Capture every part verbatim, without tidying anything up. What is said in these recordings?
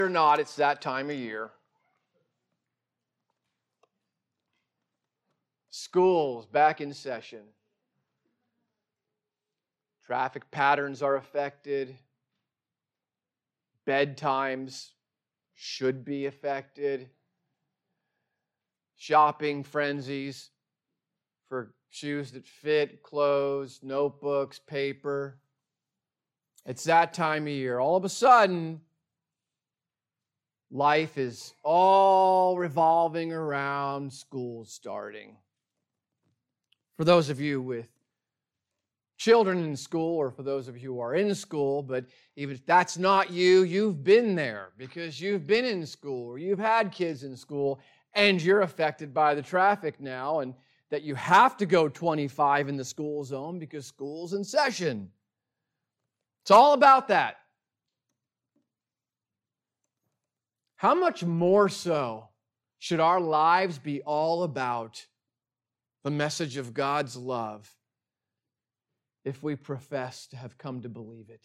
or not, it's that time of year. School's back in session. Traffic patterns are affected. Bedtimes should be affected. Shopping frenzies for shoes that fit, clothes, notebooks, paper. It's that time of year. All of a sudden, life is all revolving around school starting. For those of you with children in school, or for those of you who are in school, but even if that's not you, you've been there because you've been in school or you've had kids in school and you're affected by the traffic now and that you have to go twenty-five in the school zone because school's in session. It's all about that. How much more so should our lives be all about the message of God's love if we profess to have come to believe it?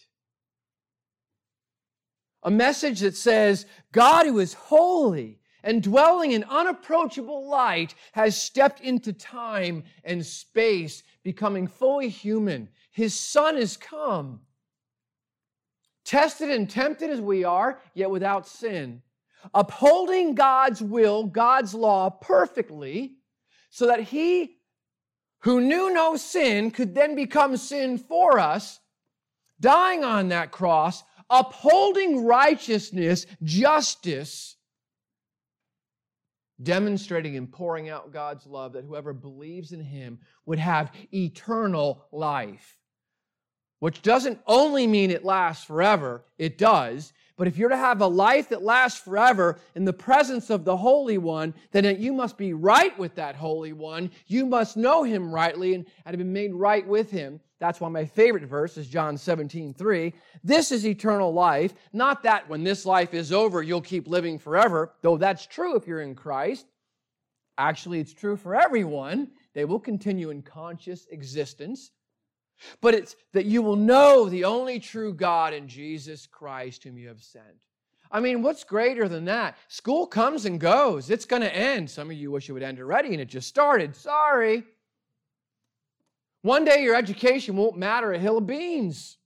A message that says, God who is holy and dwelling in unapproachable light has stepped into time and space, becoming fully human. His Son has come. Tested and tempted as we are, yet without sin. Upholding God's will, God's law perfectly, so that He who knew no sin could then become sin for us, dying on that cross, upholding righteousness, justice, demonstrating and pouring out God's love, that whoever believes in Him would have eternal life. Which doesn't only mean it lasts forever, it does. But if you're to have a life that lasts forever in the presence of the Holy One, then you must be right with that Holy One. You must know Him rightly and have been made right with Him. That's why my favorite verse is John seventeen three. This is eternal life, not that when this life is over, you'll keep living forever, though that's true if you're in Christ. Actually, it's true for everyone. They will continue in conscious existence. But it's that you will know the only true God in Jesus Christ whom you have sent. I mean, what's greater than that? School comes and goes. It's going to end. Some of you wish it would end already and it just started. Sorry. One day your education won't matter a hill of beans.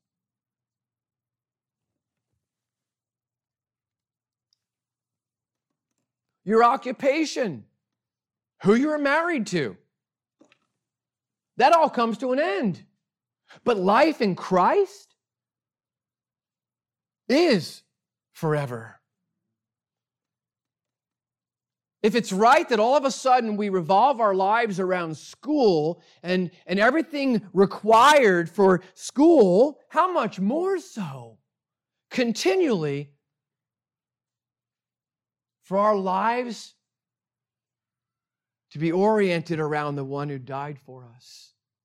Your occupation, who you were married to, that all comes to an end. But life in Christ is forever. If it's right that all of a sudden we revolve our lives around school and, and everything required for school, how much more so continually for our lives to be oriented around the one who died for us?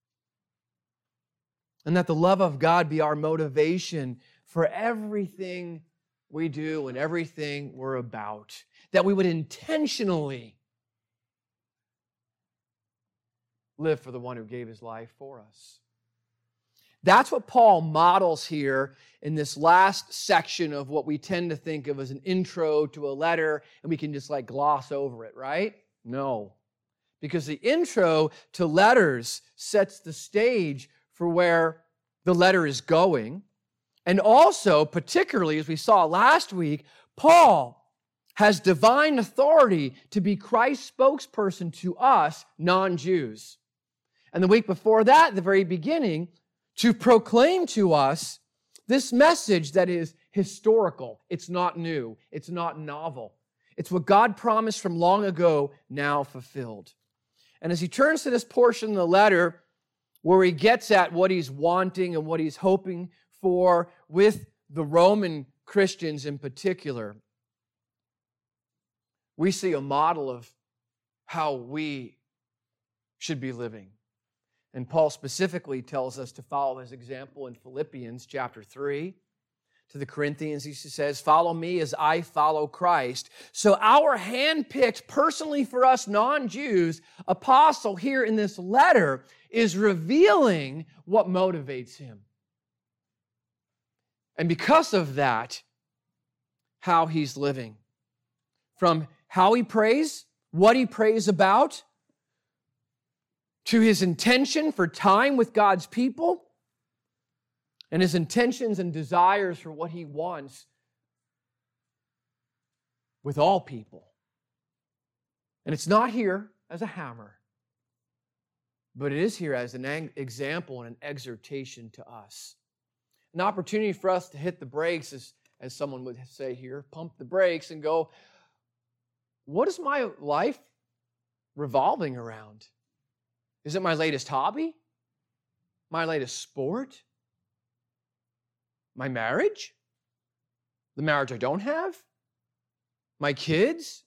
And that the love of God be our motivation for everything we do and everything we're about. That we would intentionally live for the one who gave His life for us. That's what Paul models here in this last section of what we tend to think of as an intro to a letter, and we can just like gloss over it, right? No. Because the intro to letters sets the stage for where the letter is going. And also, particularly as we saw last week, Paul has divine authority to be Christ's spokesperson to us, non-Jews. And the week before that, at the very beginning, to proclaim to us this message that is historical. It's not new. It's not novel. It's what God promised from long ago, now fulfilled. And as he turns to this portion of the letter, where he gets at what he's wanting and what he's hoping for with the Roman Christians in particular, we see a model of how we should be living. And Paul specifically tells us to follow his example in Philippians chapter three. To the Corinthians, he says, follow me as I follow Christ. So our handpicked, personally for us non-Jews, apostle here in this letter is revealing what motivates him. And because of that, how he's living. From how he prays, what he prays about, to his intention for time with God's people, and his intentions and desires for what he wants with all people. And it's not here as a hammer, but it is here as an example and an exhortation to us. An opportunity for us to hit the brakes, as, as someone would say here, pump the brakes and go, what is my life revolving around? Is it my latest hobby? My latest sport? My marriage? The marriage I don't have? My kids?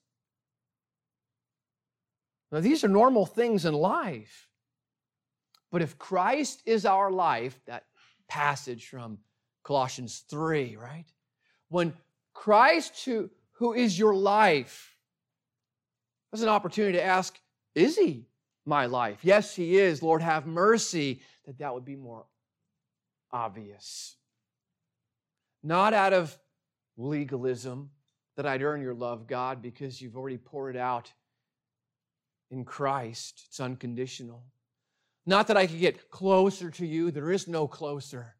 Now, these are normal things in life. But if Christ is our life, that passage from Colossians three, right? When Christ, who, who is your life, there's an opportunity to ask, is he my life? Yes, he is. Lord, have mercy, that that would be more obvious. Not out of legalism, that I'd earn your love, God, because you've already poured it out in Christ. It's unconditional. Not that I could get closer to you. There is no closer.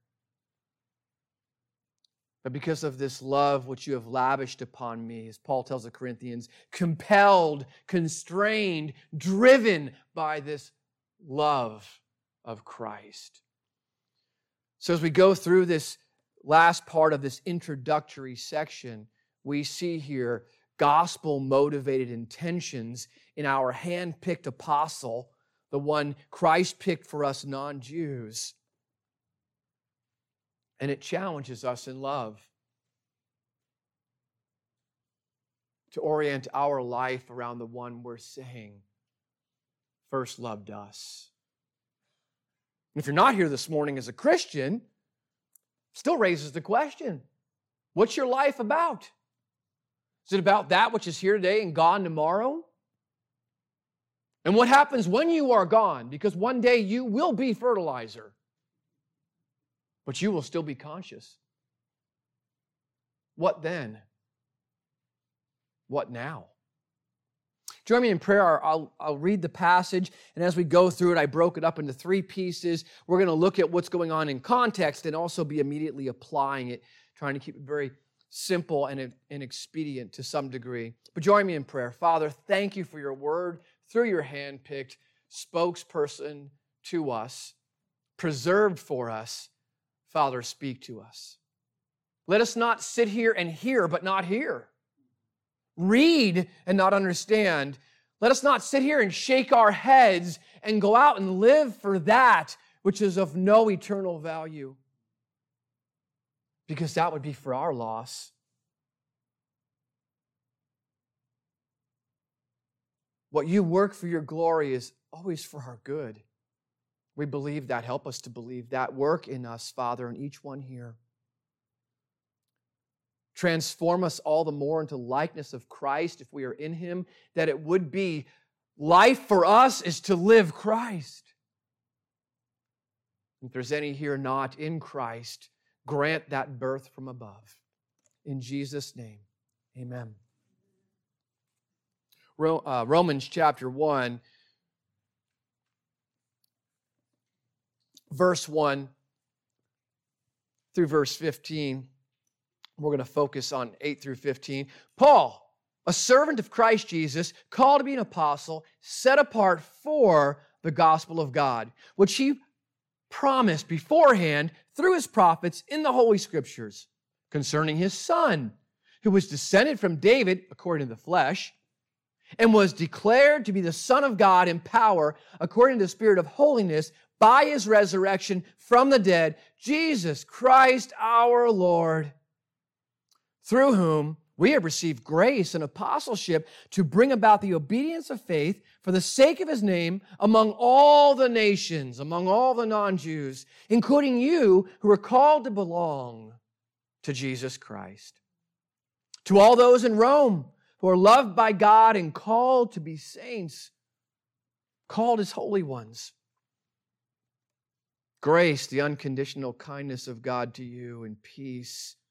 But because of this love which you have lavished upon me, as Paul tells the Corinthians, compelled, constrained, driven by this love of Christ. So as we go through this last part of this introductory section, we see here gospel-motivated intentions in our hand-picked apostle, the one Christ picked for us non-Jews. And it challenges us in love to orient our life around the one we're saying first loved us. If you're not here this morning as a Christian, still raises the question, what's your life about? Is it about that which is here today and gone tomorrow? And what happens when you are gone? Because one day you will be fertilizer, but you will still be conscious. What then? What now? Join me in prayer. I'll, I'll read the passage, and as we go through it, I broke it up into three pieces. We're going to look at what's going on in context and also be immediately applying it, trying to keep it very simple and, and expedient to some degree. But join me in prayer. Father, thank you for your word through your hand-picked spokesperson to us, preserved for us. Father, speak to us. Let us not sit here and hear, but not hear. Read and not understand. Let us not sit here and shake our heads and go out and live for that which is of no eternal value, because that would be for our loss. What you work for your glory is always for our good. We believe that. Help us to believe that. Work in us, Father, and each one here. Transform us all the more into likeness of Christ if we are in Him, that it would be life for us is to live Christ. If there's any here not in Christ, grant that birth from above. In Jesus' name, amen. Romans chapter one, verse one through verse fifteen. We're going to focus on eight through fifteen. Paul, a servant of Christ Jesus, called to be an apostle, set apart for the gospel of God, which he promised beforehand through his prophets in the Holy Scriptures, concerning his Son, who was descended from David according to the flesh, and was declared to be the Son of God in power according to the Spirit of holiness by his resurrection from the dead, Jesus Christ our Lord, through whom we have received grace and apostleship to bring about the obedience of faith for the sake of his name among all the nations, among all the non-Jews, including you who are called to belong to Jesus Christ. To all those in Rome who are loved by God and called to be saints, called as holy ones. Grace, the unconditional kindness of God to you, and peace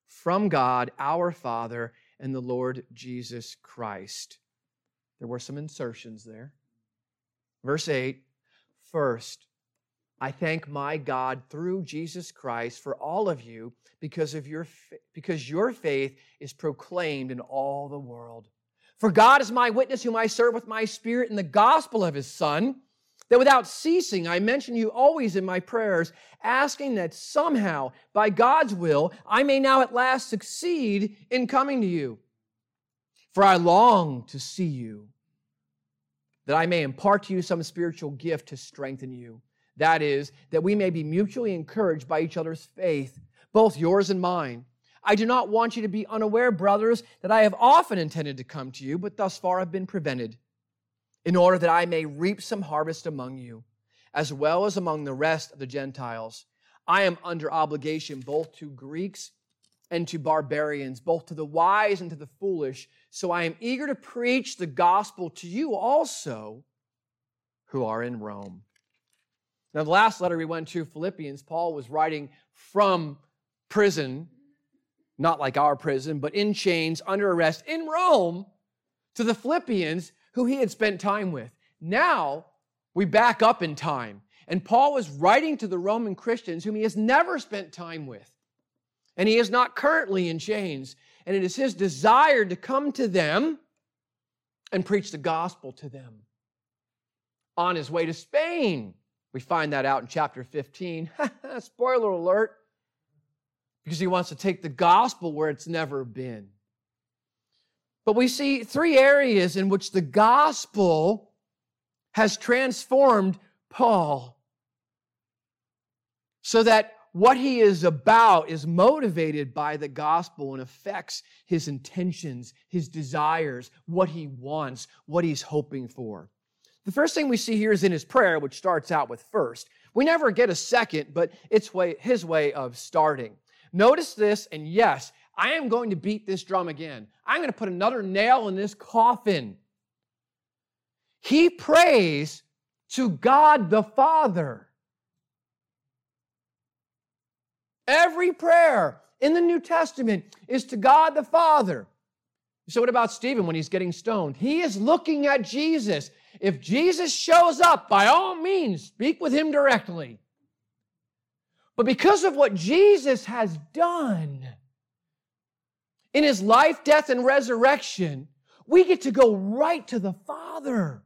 from God, our Father, and the Lord Jesus Christ. There were some insertions there. Verse eight, first, I thank my God through Jesus Christ for all of you because of your because your faith is proclaimed in all the world. For God is my witness, whom I serve with my spirit in the gospel of His Son, that without ceasing I mention you always in my prayers, asking that somehow, by God's will, I may now at last succeed in coming to you. For I long to see you, that I may impart to you some spiritual gift to strengthen you. That is, that we may be mutually encouraged by each other's faith, both yours and mine. I do not want you to be unaware, brothers, that I have often intended to come to you, but thus far have been prevented, in order that I may reap some harvest among you, as well as among the rest of the Gentiles. I am under obligation both to Greeks and to barbarians, both to the wise and to the foolish. So I am eager to preach the gospel to you also who are in Rome. Now, the last letter we went to, Philippians, Paul was writing from prison, not like our prison, but in chains, under arrest, in Rome, to the Philippians who he had spent time with. Now, we back up in time, and Paul was writing to the Roman Christians whom he has never spent time with, and he is not currently in chains, and it is his desire to come to them and preach the gospel to them. On his way to Spain, we find that out in chapter fifteen. Spoiler alert. Because he wants to take the gospel where it's never been. But we see three areas in which the gospel has transformed Paul, so that what he is about is motivated by the gospel and affects his intentions, his desires, what he wants, what he's hoping for. The first thing we see here is in his prayer, which starts out with first. We never get a second, but it's way, his way of starting. Notice this, and yes, I am going to beat this drum again. I'm going to put another nail in this coffin. He prays to God the Father. Every prayer in the New Testament is to God the Father. So what about Stephen when he's getting stoned? He is looking at Jesus. If Jesus shows up, by all means, speak with him directly. But because of what Jesus has done in his life, death, and resurrection, we get to go right to the Father.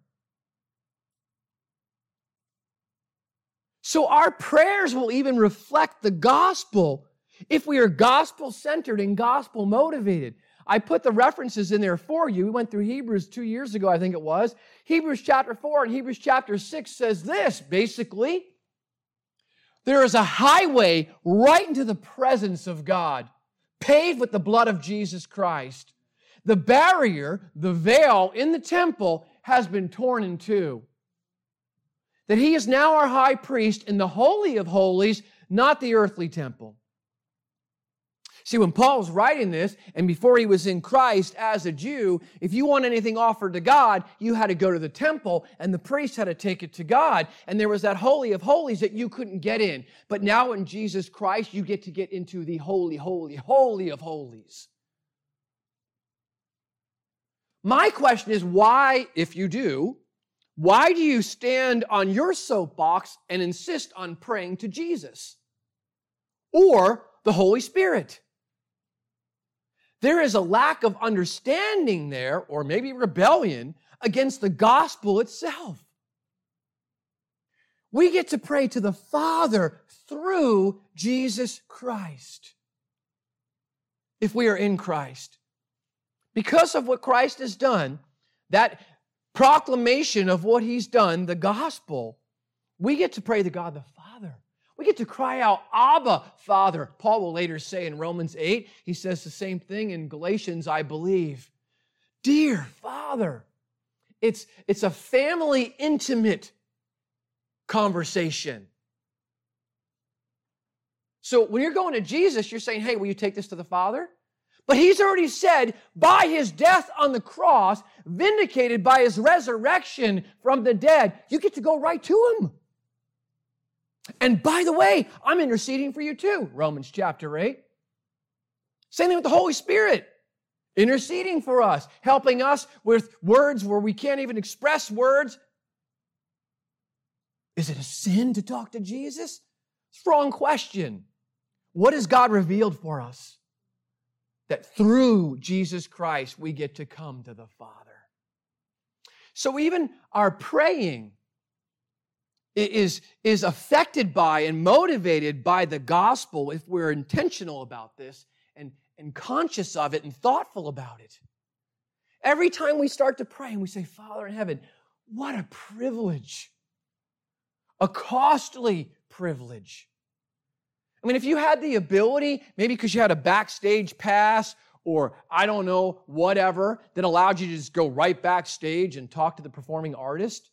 So our prayers will even reflect the gospel if we are gospel-centered and gospel-motivated. I put the references in there for you. We went through Hebrews two years ago, I think it was. Hebrews chapter four and Hebrews chapter six says this, basically. There is a highway right into the presence of God, paved with the blood of Jesus Christ. The barrier, the veil in the temple has been torn in two. That he is now our high priest in the Holy of Holies, not the earthly temple. See, when Paul's writing this, and before he was in Christ as a Jew, if you want anything offered to God, you had to go to the temple, and the priest had to take it to God. And there was that Holy of Holies that you couldn't get in. But now in Jesus Christ, you get to get into the Holy, Holy, Holy of Holies. My question is, why, if you do, why do you stand on your soapbox and insist on praying to Jesus or the Holy Spirit? There is a lack of understanding there, or maybe rebellion, against the gospel itself. We get to pray to the Father through Jesus Christ, if we are in Christ. Because of what Christ has done, that proclamation of what He's done, the gospel, we get to pray to God the Father. We get to cry out, Abba, Father. Paul will later say in Romans eight, he says the same thing in Galatians, I believe. Dear Father. It's, it's a family intimate conversation. So when you're going to Jesus, you're saying, hey, will you take this to the Father? But He's already said, by His death on the cross, vindicated by His resurrection from the dead, you get to go right to Him. And by the way, I'm interceding for you too, Romans chapter eight. Same thing with the Holy Spirit. Interceding for us, helping us with words where we can't even express words. Is it a sin to talk to Jesus? It's the wrong question. What has God revealed for us? That through Jesus Christ, we get to come to the Father. So even our praying is, is affected by and motivated by the gospel if we're intentional about this and, and conscious of it and thoughtful about it. Every time we start to pray and we say, Father in heaven, what a privilege. A costly privilege. I mean, if you had the ability, maybe because you had a backstage pass or I don't know, whatever, that allowed you to just go right backstage and talk to the performing artist,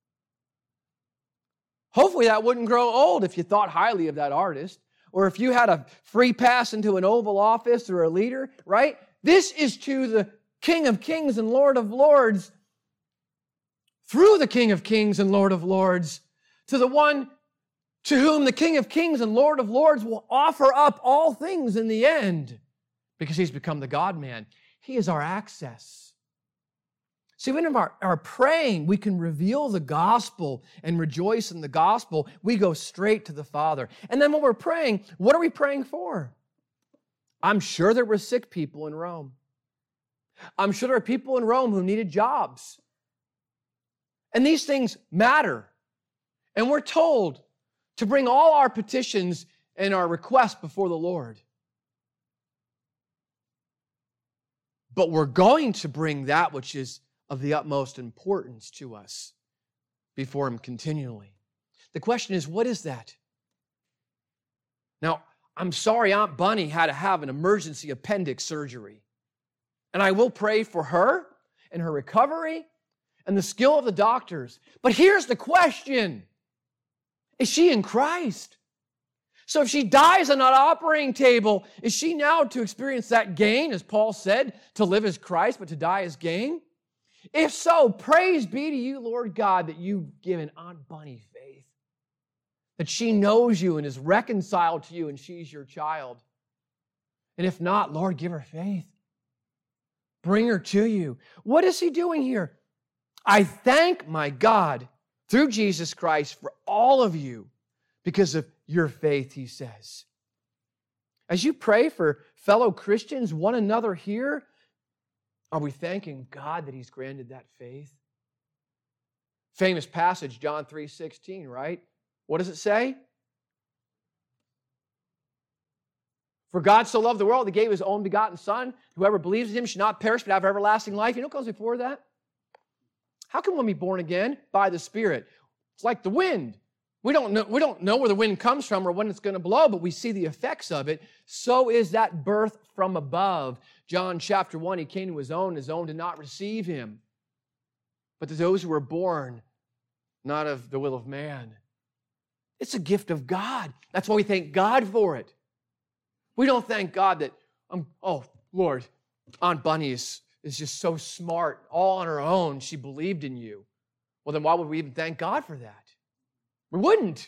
hopefully that wouldn't grow old if you thought highly of that artist. Or if you had a free pass into an Oval Office or a leader, right? This is to the King of Kings and Lord of Lords, through the King of Kings and Lord of Lords, to the one to whom the King of Kings and Lord of Lords will offer up all things in the end, because he's become the God-man. He is our access. See, when our, our praying, we can reveal the gospel and rejoice in the gospel. We go straight to the Father. And then when we're praying, what are we praying for? I'm sure there were sick people in Rome. I'm sure there are people in Rome who needed jobs. And these things matter. And we're told to bring all our petitions and our requests before the Lord. But we're going to bring that which is of the utmost importance to us before Him continually. The question is, what is that? Now, I'm sorry Aunt Bunny had to have an emergency appendix surgery. And I will pray for her and her recovery and the skill of the doctors. But here's the question. Is she in Christ? So if she dies on that operating table, is she now to experience that gain, as Paul said, to live as Christ, but to die as gain? If so, praise be to you, Lord God, that you've given Aunt Bunny faith, that she knows you and is reconciled to you and she's your child. And if not, Lord, give her faith. Bring her to you. What is He doing here? I thank my God through Jesus Christ for all of you because of your faith, he says. As you pray for fellow Christians, one another here, are we thanking God that He's granted that faith? Famous passage, John three sixteen, right? What does it say? For God so loved the world, He gave His own begotten Son. Whoever believes in Him should not perish but have everlasting life. You know what comes before that? How can one be born again? By the Spirit. It's like the wind. We don't know, we don't know where the wind comes from or when it's going to blow, but we see the effects of it. So is that birth from above. John chapter one, He came to His own. His own did not receive Him. But to those who were born, not of the will of man. It's a gift of God. That's why we thank God for it. We don't thank God that, um, oh, Lord, Aunt Bunny is, is just so smart. All on her own, she believed in you. Well, then why would we even thank God for that? We wouldn't.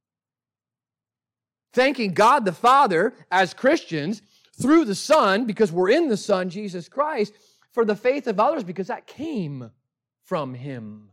Thanking God the Father as Christians through the Son, because we're in the Son, Jesus Christ, for the faith of others, because that came from Him.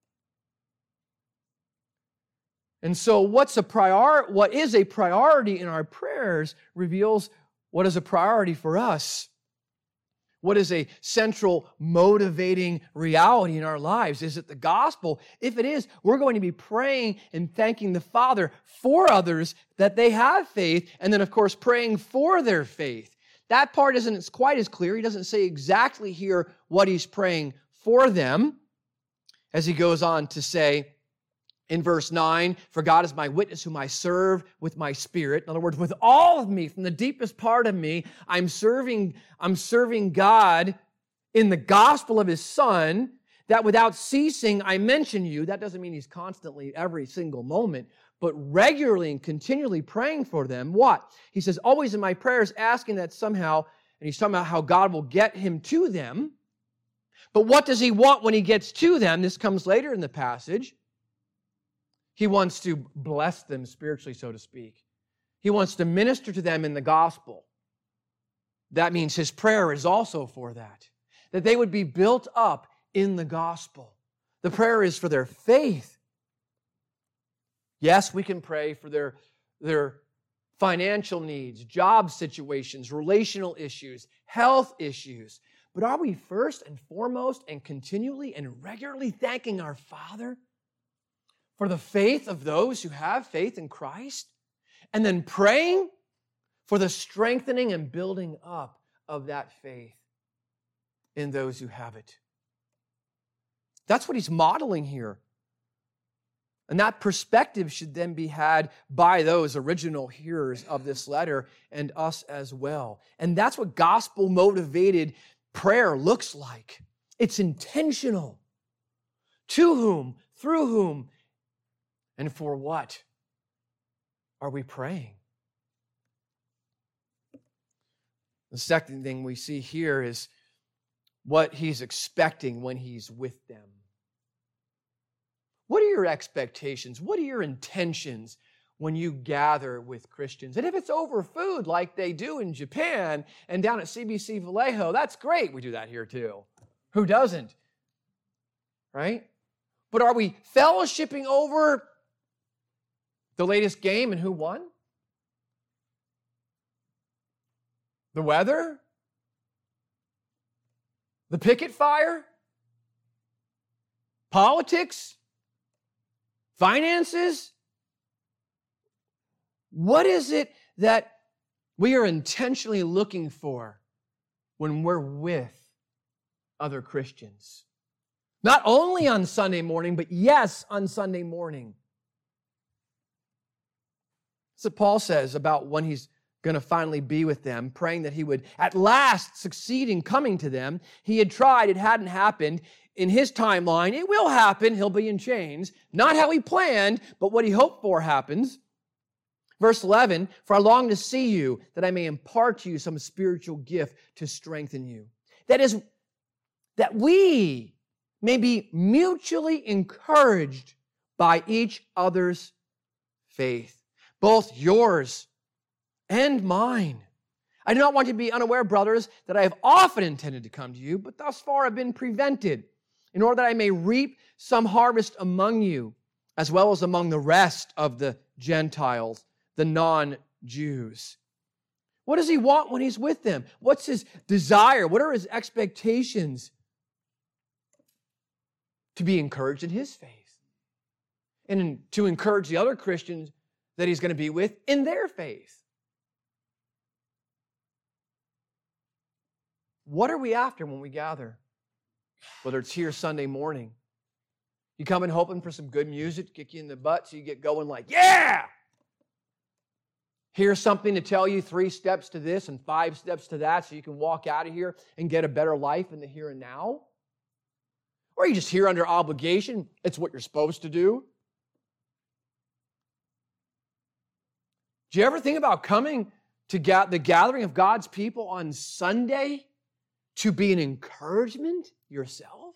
And so what's a prior, what is a priority in our prayers reveals what is a priority for us. What is a central motivating reality in our lives? Is it the gospel? If it is, we're going to be praying and thanking the Father for others that they have faith, and then, of course, praying for their faith. That part isn't quite as clear. He doesn't say exactly here what he's praying for them, as he goes on to say, in verse nine, for God is my witness whom I serve with my spirit. In other words, with all of me, from the deepest part of me, I'm serving, I'm serving God in the gospel of His Son, that without ceasing I mention you. That doesn't mean he's constantly, every single moment, but regularly and continually praying for them. What? He says, always in my prayers asking that somehow, and he's talking about how God will get him to them. But what does he want when he gets to them? This comes later in the passage. He wants to bless them spiritually, so to speak. He wants to minister to them in the gospel. that means his prayer is also for that. That they would be built up in the gospel. The prayer is for their faith. Yes, we can pray for their, their financial needs, job situations, relational issues, health issues. But are we first and foremost and continually and regularly thanking our Father for the faith of those who have faith in Christ? And then praying for the strengthening and building up of that faith in those who have it. That's what he's modeling here. And that perspective should then be had by those original hearers of this letter and us as well. And that's what gospel-motivated prayer looks like. It's intentional. To whom, through whom, and for what are we praying? The second thing we see here is what he's expecting when he's with them. What are your expectations? What are your intentions when you gather with Christians? And if it's over food like they do in Japan and down at C B C Vallejo, that's great. We do that here too. Who doesn't? Right? But are we fellowshipping over the latest game and who won? The weather? The picket fire? Politics? Finances? What is it that we are intentionally looking for when we're with other Christians? Not only on Sunday morning, but yes, on Sunday morning. That's what Paul says about when he's going to finally be with them, praying that he would at last succeed in coming to them. He had tried, it hadn't happened. In his timeline, it will happen. He'll be in chains. Not how he planned, but what he hoped for happens. Verse eleven, for I long to see you, that I may impart to you some spiritual gift to strengthen you. That is, that we may be mutually encouraged by each other's faith, both yours and mine. I do not want you to be unaware, brothers, that I have often intended to come to you, but thus far have been prevented, in order that I may reap some harvest among you, as well as among the rest of the Gentiles, the non-Jews. What does he want when he's with them? What's his desire? What are his expectations? To be encouraged in his faith. And to encourage the other Christians that he's going to be with in their faith. What are we after when we gather? Whether it's here Sunday morning. You come in hoping for some good music to kick you in the butt so you get going like, yeah! Here's something to tell you three steps to this and five steps to that so you can walk out of here and get a better life in the here and now? Or are you just here under obligation? It's what you're supposed to do. Do you ever think about coming to ga- the gathering of God's people on Sunday to be an encouragement yourself?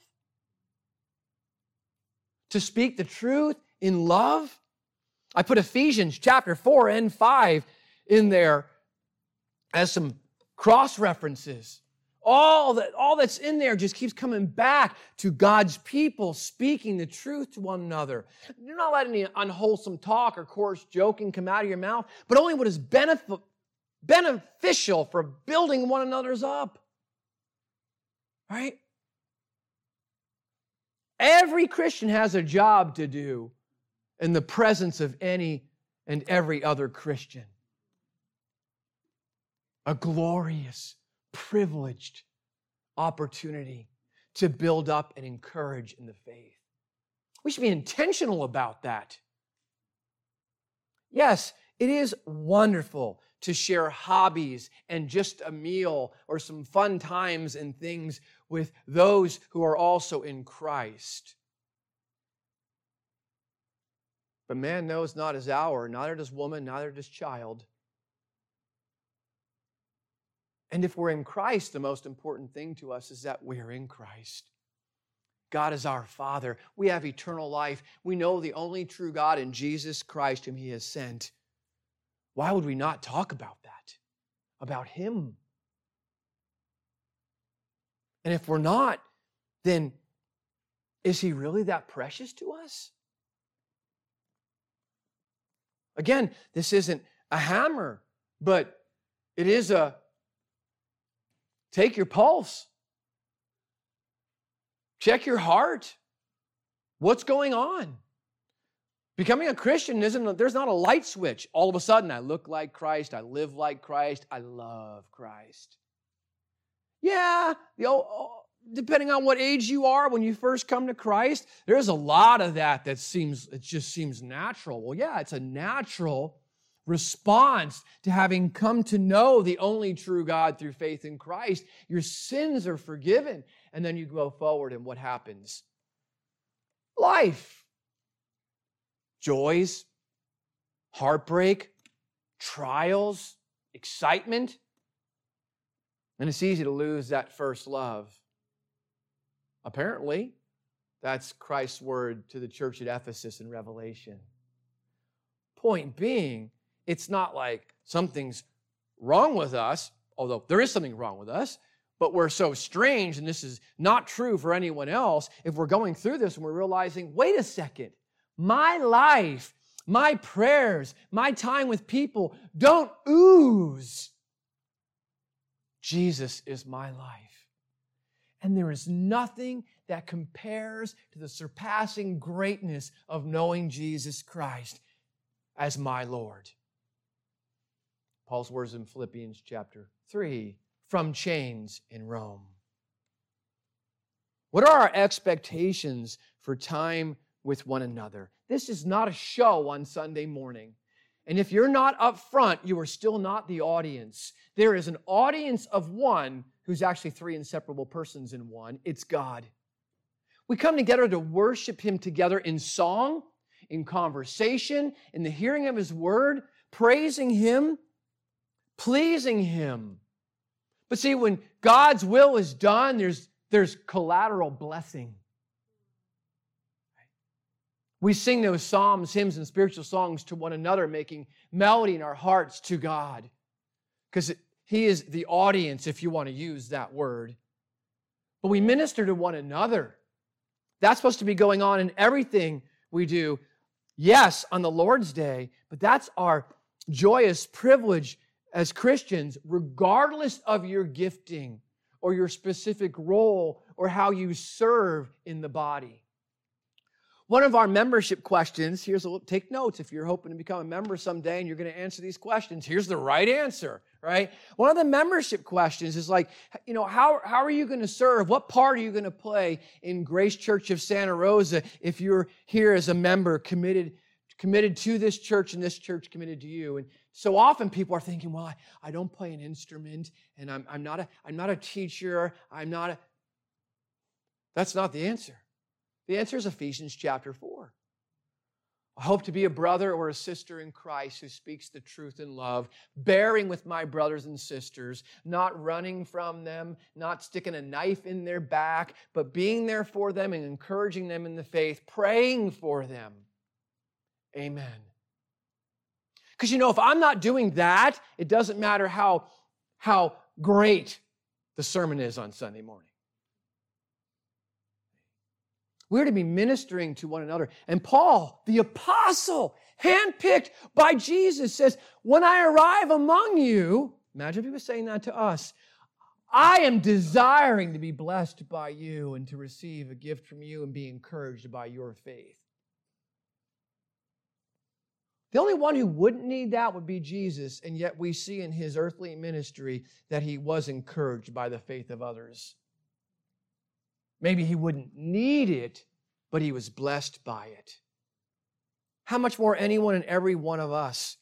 To speak the truth in love? I put Ephesians chapter four and five in there as some cross references. All that, all that's in there just keeps coming back to God's people speaking the truth to one another. Do not let any unwholesome talk or coarse joking come out of your mouth, but only what is benefit, beneficial for building one another's up. Right? Every Christian has a job to do in the presence of any and every other Christian. A glorious, privileged opportunity to build up and encourage in the faith. We should be intentional about that. Yes, it is wonderful to share hobbies and just a meal or some fun times and things with those who are also in Christ. But man knows not his hour, neither does woman, neither does child. And if we're in Christ, the most important thing to us is that we're in Christ. God is our Father. We have eternal life. We know the only true God in Jesus Christ whom He has sent. Why would we not talk about that? About Him? And if we're not, then is he really that precious to us? Again, this isn't a hammer, but it is a take your pulse. Check your heart. What's going on? Becoming a Christian isn't, there's not a light switch. All of a sudden, I look like Christ, I live like Christ, I love Christ. Yeah, the old, depending on what age you are when you first come to Christ, there's a lot of that that seems, it just seems natural. Well, yeah, it's a natural response to having come to know the only true God through faith in Christ. Your sins are forgiven, and then you go forward, and what happens? Life. Joys, heartbreak, trials, excitement. And it's easy to lose that first love. Apparently, that's Christ's word to the church at Ephesus in Revelation. Point being, it's not like something's wrong with us, although there is something wrong with us, but we're so strange, and this is not true for anyone else, if we're going through this and we're realizing, wait a second, my life, my prayers, my time with people don't ooze. Jesus is my life. And there is nothing that compares to the surpassing greatness of knowing Jesus Christ as my Lord. Paul's words in Philippians chapter three, from chains in Rome. What are our expectations for time with one another? This is not a show on Sunday morning. And if you're not up front, you are still not the audience. There is an audience of one who's actually three inseparable persons in one. It's God. We come together to worship Him together in song, in conversation, in the hearing of His word, praising Him, pleasing Him. But see, when God's will is done, there's, there's collateral blessing. We sing those psalms, hymns, and spiritual songs to one another, making melody in our hearts to God. Because He is the audience, if you want to use that word. But we minister to one another. That's supposed to be going on in everything we do. Yes, on the Lord's Day, but that's our joyous privilege as Christians, regardless of your gifting or your specific role or how you serve in the body. One of our membership questions, here's a little, take notes if you're hoping to become a member someday and you're going to answer these questions. Here's the right answer, right? One of the membership questions is like, you know, how, how are you going to serve? What part are you going to play in Grace Church of Santa Rosa if you're here as a member committed, committed to this church and this church committed to you? And so often people are thinking, well, I, I don't play an instrument and I'm, I'm, not a, I'm not a teacher. I'm not a... That's not the answer. The answer is Ephesians chapter four. I hope to be a brother or a sister in Christ who speaks the truth in love, bearing with my brothers and sisters, not running from them, not sticking a knife in their back, but being there for them and encouraging them in the faith, praying for them. Amen. Because, you know, if I'm not doing that, it doesn't matter how, how great the sermon is on Sunday morning. We're to be ministering to one another. And Paul, the apostle, handpicked by Jesus, says, when I arrive among you, imagine if he was saying that to us, I am desiring to be blessed by you and to receive a gift from you and be encouraged by your faith. The only one who wouldn't need that would be Jesus, and yet we see in His earthly ministry that He was encouraged by the faith of others. Maybe He wouldn't need it, but He was blessed by it. How much more anyone and every one of us?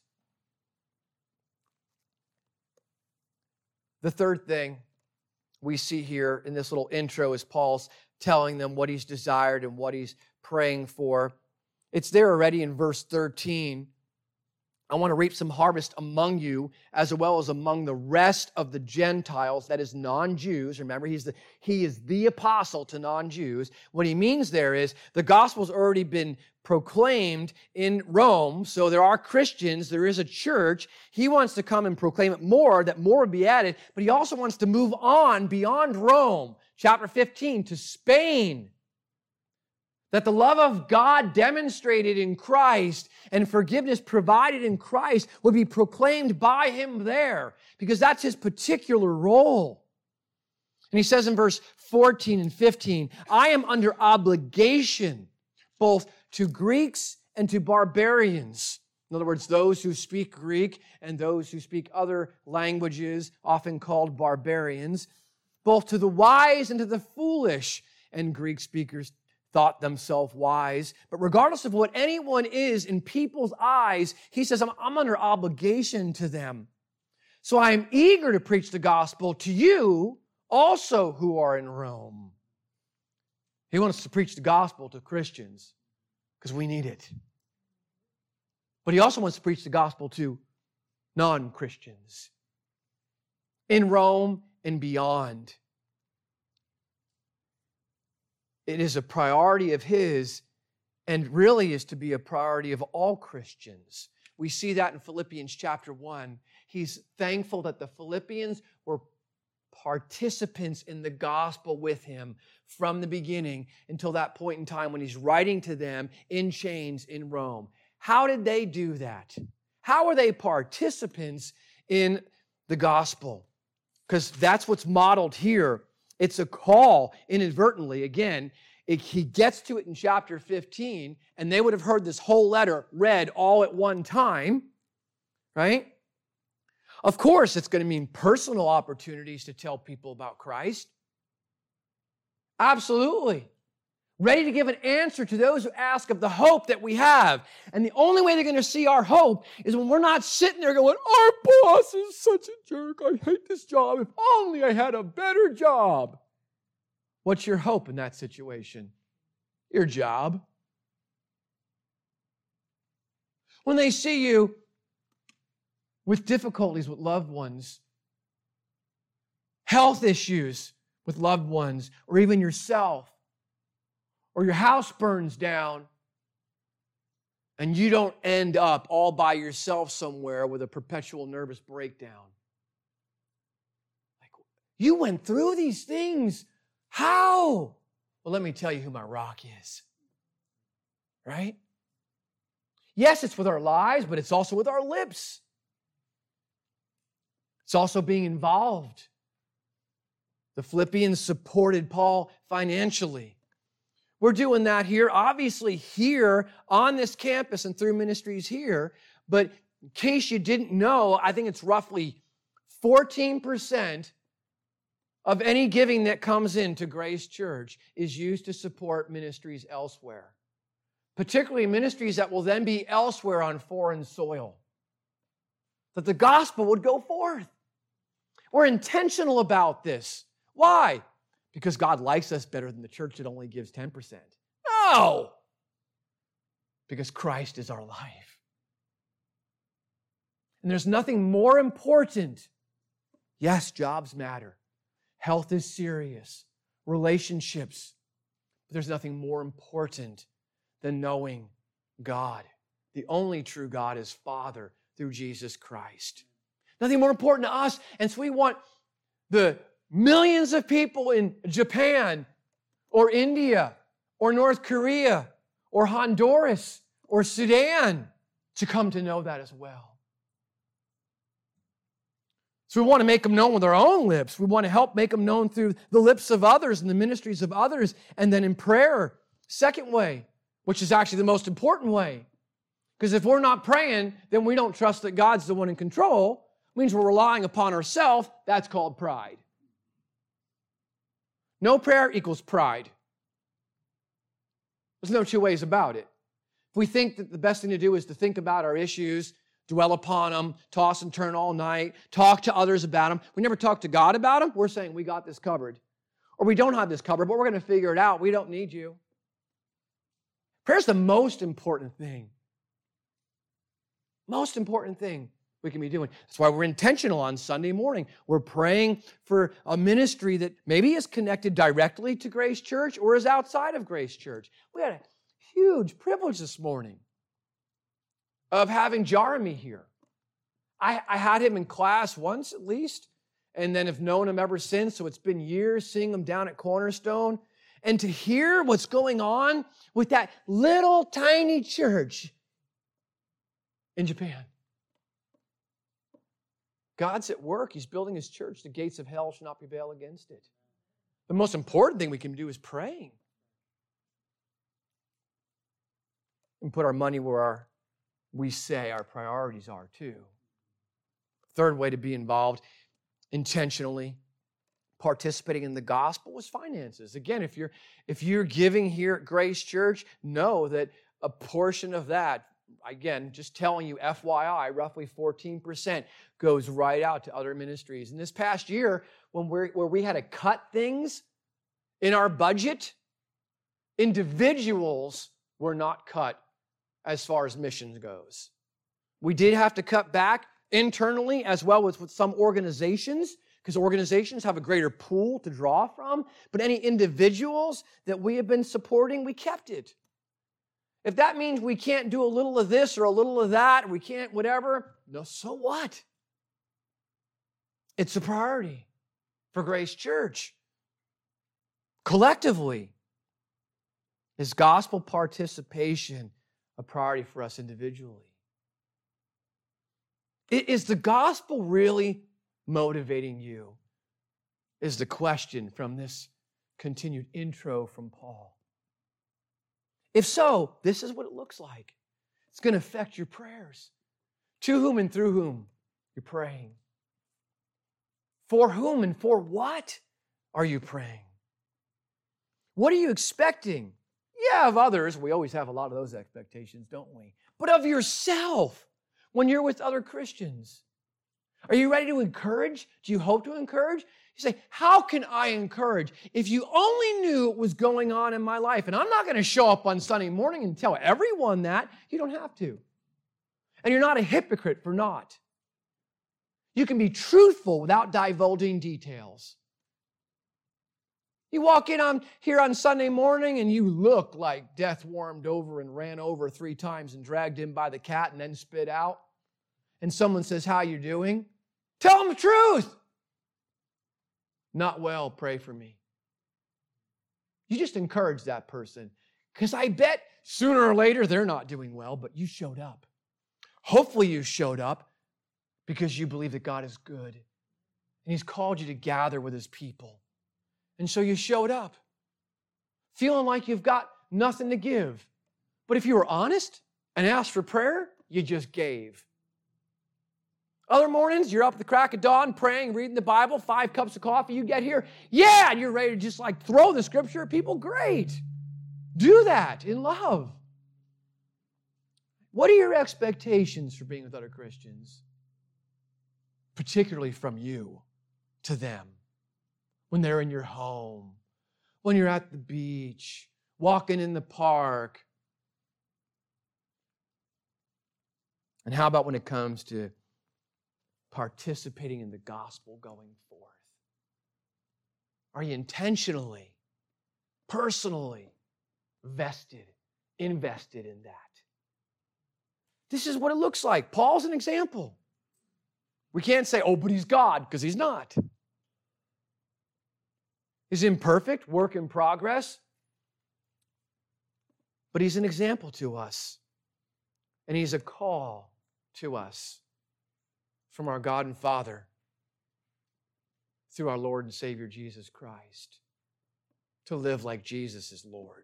The third thing we see here in this little intro is Paul's telling them what he's desired and what he's praying for. It's there already in verse thirteen. I want to reap some harvest among you as well as among the rest of the Gentiles, that is non-Jews. Remember, he's the, he is the apostle to non-Jews. What he means there is the gospel's already been proclaimed in Rome, so there are Christians, there is a church. He wants to come and proclaim it more, that more would be added, but he also wants to move on beyond Rome. chapter fifteen, to Spain. That the love of God demonstrated in Christ and forgiveness provided in Christ would be proclaimed by him there, because that's his particular role. And he says in verse fourteen and fifteen, I am under obligation both to Greeks and to barbarians. In other words, those who speak Greek and those who speak other languages, often called barbarians, both to the wise and to the foolish. And Greek speakers thought themselves wise. But regardless of what anyone is in people's eyes, he says, I'm, I'm under obligation to them. So I am eager to preach the gospel to you also who are in Rome. He wants to preach the gospel to Christians because we need it. But he also wants to preach the gospel to non-Christians in Rome and beyond. It is a priority of his, and really is to be a priority of all Christians. We see that in Philippians chapter one. He's thankful that the Philippians were participants in the gospel with him from the beginning until that point in time when he's writing to them in chains in Rome. How did they do that? How are they participants in the gospel? Because that's what's modeled here. It's a call inadvertently. Again, it, he gets to it in chapter fifteen, and they would have heard this whole letter read all at one time, right? Of course, it's going to mean personal opportunities to tell people about Christ. Absolutely. Ready to give an answer to those who ask of the hope that we have. And the only way they're going to see our hope is when we're not sitting there going, our boss is such a jerk. I hate this job. If only I had a better job. What's your hope in that situation? Your job. When they see you with difficulties with loved ones, health issues with loved ones, or even yourself, or your house burns down and you don't end up all by yourself somewhere with a perpetual nervous breakdown. Like, you went through these things. How? Well, let me tell you who my rock is. Right? Yes, it's with our lives, but it's also with our lips. It's also being involved. The Philippians supported Paul financially. We're doing that here, obviously here on this campus and through ministries here. But in case you didn't know, I think it's roughly fourteen percent of any giving that comes into Grace Church is used to support ministries elsewhere, particularly ministries that will then be elsewhere on foreign soil, that the gospel would go forth. We're intentional about this. Why? Because God likes us better than the church that only gives ten percent. No! Because Christ is our life. And there's nothing more important. Yes, jobs matter. Health is serious. Relationships. But there's nothing more important than knowing God. The only true God is Father through Jesus Christ. Nothing more important to us. And so we want the millions of people in Japan or India or North Korea or Honduras or Sudan to come to know that as well. So we want to make them known with our own lips. We want to help make them known through the lips of others and the ministries of others, and then in prayer. Second way, which is actually the most important way. Because if we're not praying, then we don't trust that God's the one in control. It means we're relying upon ourselves. That's called pride. No prayer equals pride. There's no two ways about it. If we think that the best thing to do is to think about our issues, dwell upon them, toss and turn all night, talk to others about them, we never talk to God about them, we're saying we got this covered. Or we don't have this covered, but we're going to figure it out. We don't need you. Prayer's the most important thing. Most important thing we can be doing. That's why we're intentional on Sunday morning. We're praying for a ministry that maybe is connected directly to Grace Church or is outside of Grace Church. We had a huge privilege this morning of having Jeremy here. I, I had him in class once at least, and then have known them ever since, so it's been years seeing them down at Cornerstone. And to hear what's going on with that little tiny church in Japan. God's at work. He's building His church. The gates of hell shall not prevail against it. The most important thing we can do is praying. And put our money where our, we say our priorities are too. Third way to be involved intentionally, participating in the gospel, was finances. Again, if you're if you're giving here at Grace Church, know that a portion of that, again, just telling you F Y I, roughly fourteen percent goes right out to other ministries. And this past year, when we're, where we had to cut things in our budget, individuals were not cut as far as missions goes. We did have to cut back internally as well as with some organizations, because organizations have a greater pool to draw from. But any individuals that we have been supporting, we kept it. If that means we can't do a little of this or a little of that, we can't whatever, no, so what? It's a priority for Grace Church. Collectively, is gospel participation a priority for us individually? Is the gospel really motivating you? Is the question from this continued intro from Paul. If so, this is what it looks like. It's going to affect your prayers. To whom and through whom you're praying. For whom and for what are you praying? What are you expecting? Yeah, of others. We always have a lot of those expectations, don't we? But of yourself when you're with other Christians. Are you ready to encourage? Do you hope to encourage? You say, how can I encourage? If you only knew what was going on in my life, and I'm not going to show up on Sunday morning and tell everyone that, you don't have to. And you're not a hypocrite for not. You can be truthful without divulging details. You walk in on here on Sunday morning and you look like death warmed over and ran over three times and dragged in by the cat and then spit out. And someone says, how you doing? Tell them the truth. Not well, pray for me. You just encourage that person. Because I bet sooner or later they're not doing well, but you showed up. Hopefully you showed up because you believe that God is good. And He's called you to gather with His people. And so you showed up, feeling like you've got nothing to give. But if you were honest and asked for prayer, you just gave. Other mornings, you're up at the crack of dawn, praying, reading the Bible, five cups of coffee, you get here, yeah, and you're ready to just like throw the Scripture at people, great. Do that in love. What are your expectations for being with other Christians? Particularly from you to them. When they're in your home, when you're at the beach, walking in the park. And how about when it comes to participating in the gospel going forth? Are you intentionally, personally vested, invested in that? This is what it looks like. Paul's an example. We can't say, oh, but he's God, because he's not. He's imperfect, work in progress, but he's an example to us. And he's a call to us from our God and Father through our Lord and Savior Jesus Christ to live like Jesus is Lord.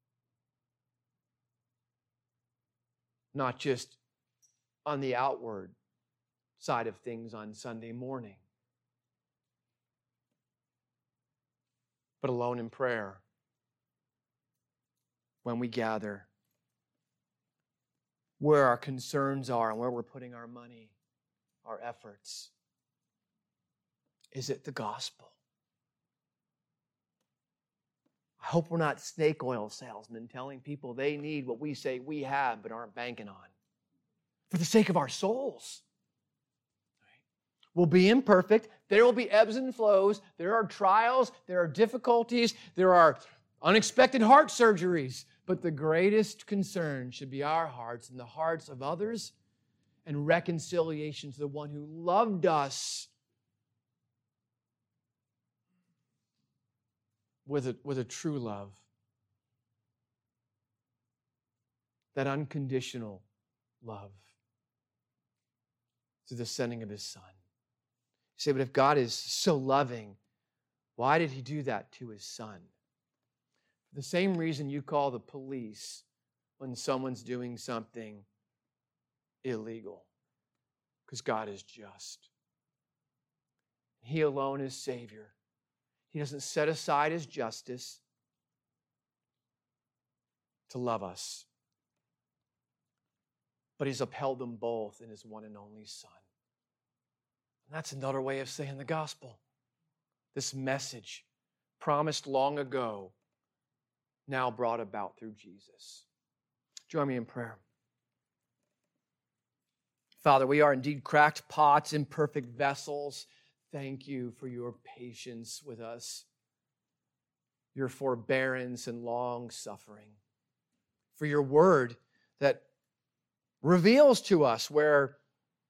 Not just on the outward side of things on Sunday morning, but alone in prayer when we gather, where our concerns are and where we're putting our money, our efforts. Is it the gospel? I hope we're not snake oil salesmen telling people they need what we say we have but aren't banking on. For the sake of our souls. We'll be imperfect. There will be ebbs and flows. There are trials. There are difficulties. There are unexpected heart surgeries. But the greatest concern should be our hearts and the hearts of others and reconciliation to the one who loved us with a, with a true love. That unconditional love through the sending of his Son. You say, but if God is so loving, why did he do that to his Son? For the same reason you call the police when someone's doing something illegal. Because God is just. He alone is Savior. He doesn't set aside his justice to love us. But he's upheld them both in his one and only Son. And that's another way of saying the gospel. This message, promised long ago, now brought about through Jesus. Join me in prayer. Father, we are indeed cracked pots, imperfect vessels. Thank you for your patience with us, your forbearance and long suffering, for your word that reveals to us where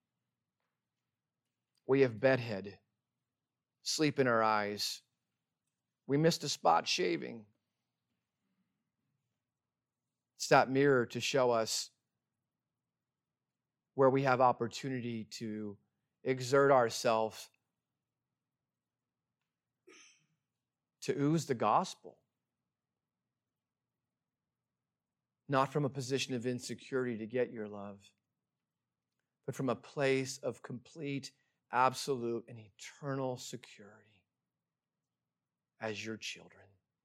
we have bedhead, sleep in our eyes. We missed a spot shaving. It's that mirror to show us where we have opportunity to exert ourselves to ooze the gospel. Not from a position of insecurity to get your love, but from a place of complete, absolute, and eternal security as your children.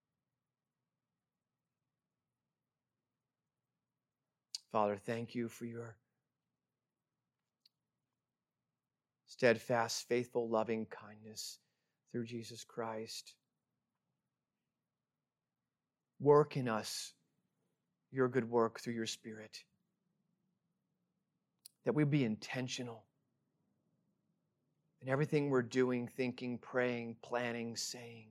Father, thank you for your steadfast, faithful, loving kindness through Jesus Christ. Work in us your good work through your Spirit. That we be intentional in everything we're doing, thinking, praying, planning, saying.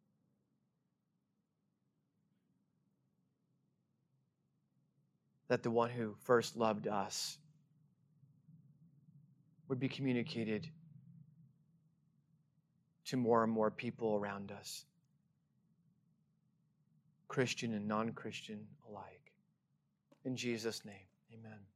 That the one who first loved us would be communicated to more and more people around us, Christian and non-Christian alike. In Jesus' name, amen.